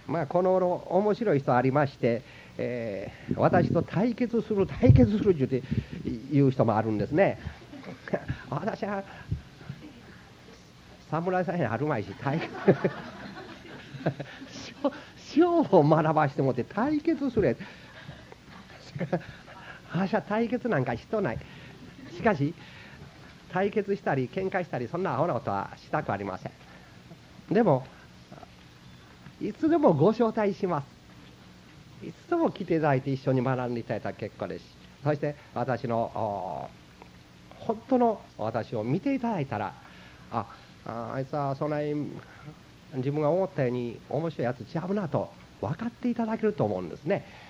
この頃面白い人ありまして、私と対決するっていう人もあるんですね。私は侍さんにあるまいし書を学ばしてもって対決すれ。私は対決なんかしとない。しかし対決したり喧嘩したりそんなアホなことはしたくありません。でもいつでもご招待します。いつでも来ていただいて一緒に学んでいただいたら結構ですし、そして私の本当の私を見ていただいたら、あいつはそんなに自分が思ったように面白いやつちゃうなと分かっていただけると思うんですね。